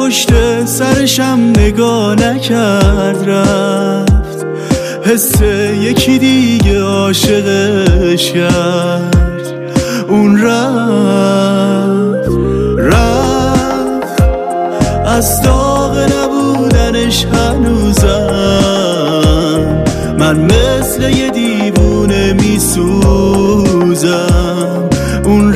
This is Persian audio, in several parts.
پشت سرشم نگاه نکرد رفت، حس یکی دیگه عاشقش کرد. اون رفت از داغ نبودنش هنوزم، من مثل یه دیوونه میسوزم. اون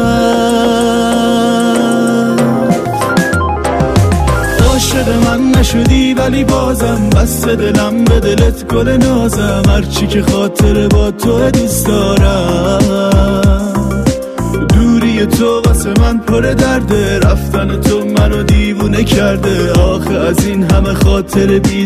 عاشق من نشدی ولی بازم بسته دلم به دلت گل نازم، هرچی که خاطر با تو دوست دارم. دوری تو واسه من پر درده، رفتن تو منو دیوونه کرده، آخه از این همه خاطر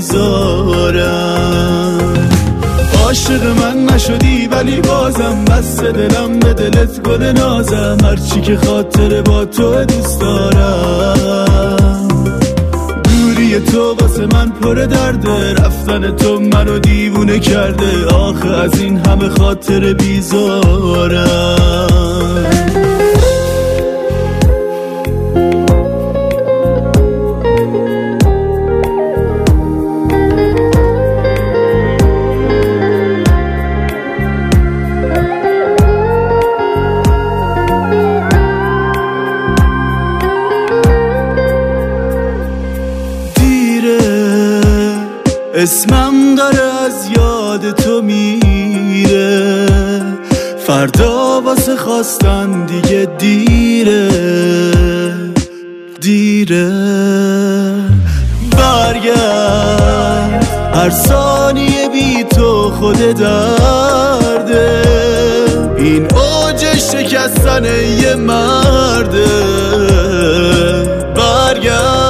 بیزارم. عاشق من نشدی ولی بازم بسته دلم به دلت گل نازم، هرچی که خاطر با تو دوست دارم. دوری تو واسه من پر درده، رفتن تو منو دیوونه کرده، آخه از این همه خاطر بیزارم. اسمم داره از یاد تو میره، فردا واسه خواستن دیگه دیره. برگرد هر ثانیه بی تو خود درده، این اوج شکستن یه مرده. برگرد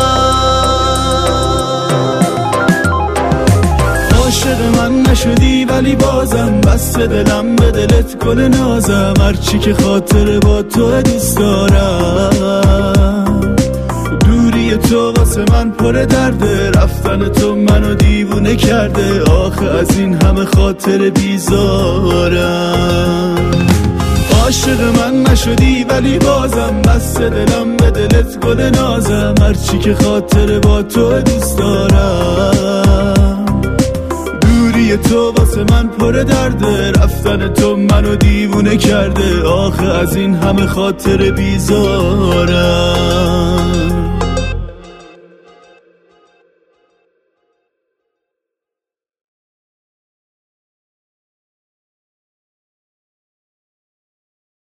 عاشق من نشدی ولی بازم بسته دلم به دلت گل نازم، هرچی که خاطر با تو دوست دارم. دوری تو واسه من پر درده، رفتن تو منو دیوونه کرده، آخه از این همه خاطر بیزارم. عاشق من نشدی ولی بازم بسته دلم به دلت گل نازم، هرچی که خاطر با تو دوست دارم. تو واسه من پر درده، رفتن تو منو دیوونه کرده، آخه از این همه خاطر بیزارم.